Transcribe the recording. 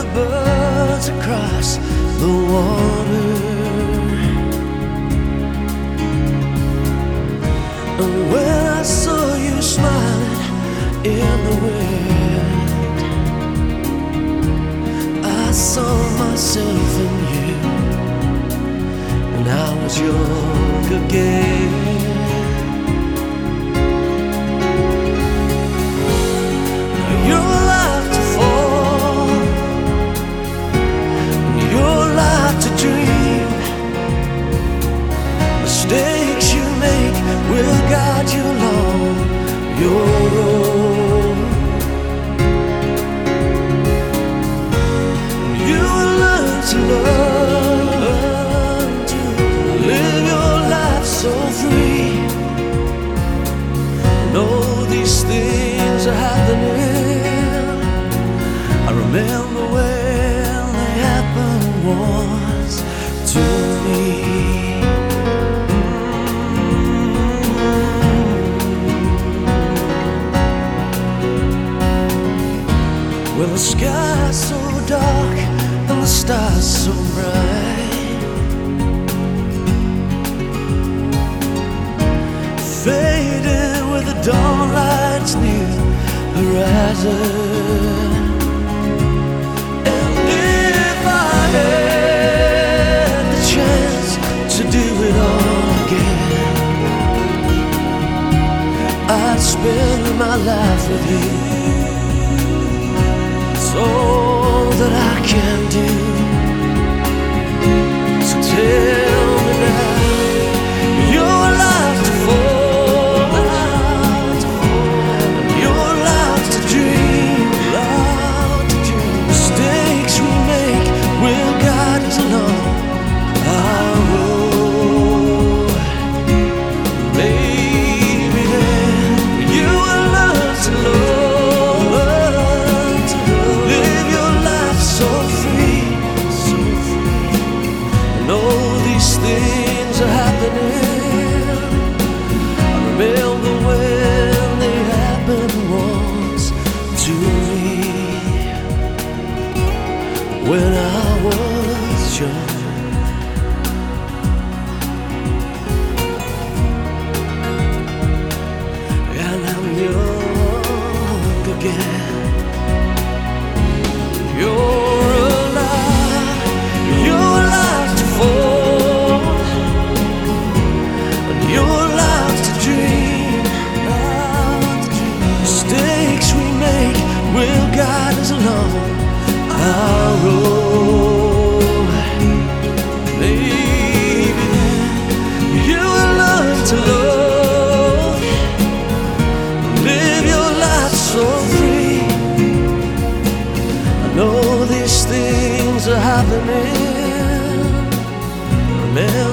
birds across the water. And when I saw you smiling in the wind, I saw myself in you, and I was young again. Mistakes you make will guide you along your road. You will learn to live your life so free. Know these things are happening. I remember when they happened once to me. Well, the sky's so dark and the stars so bright, fading with the dawn lights near the horizon. And if I had the chance to do it all again, I'd spend my life with you. All that I can do. So tell me now, your life to fall, your life to dream. Mistakes we make will guide us along our road. Maybe then you will learn to love. Things are happening. I remember when they happened once to me, when I was young. And I'm young again. You're alive, you're alive to fall. Will guide us along our road. Maybe you will learn to love, live your life so free. I know these things are happening. Remember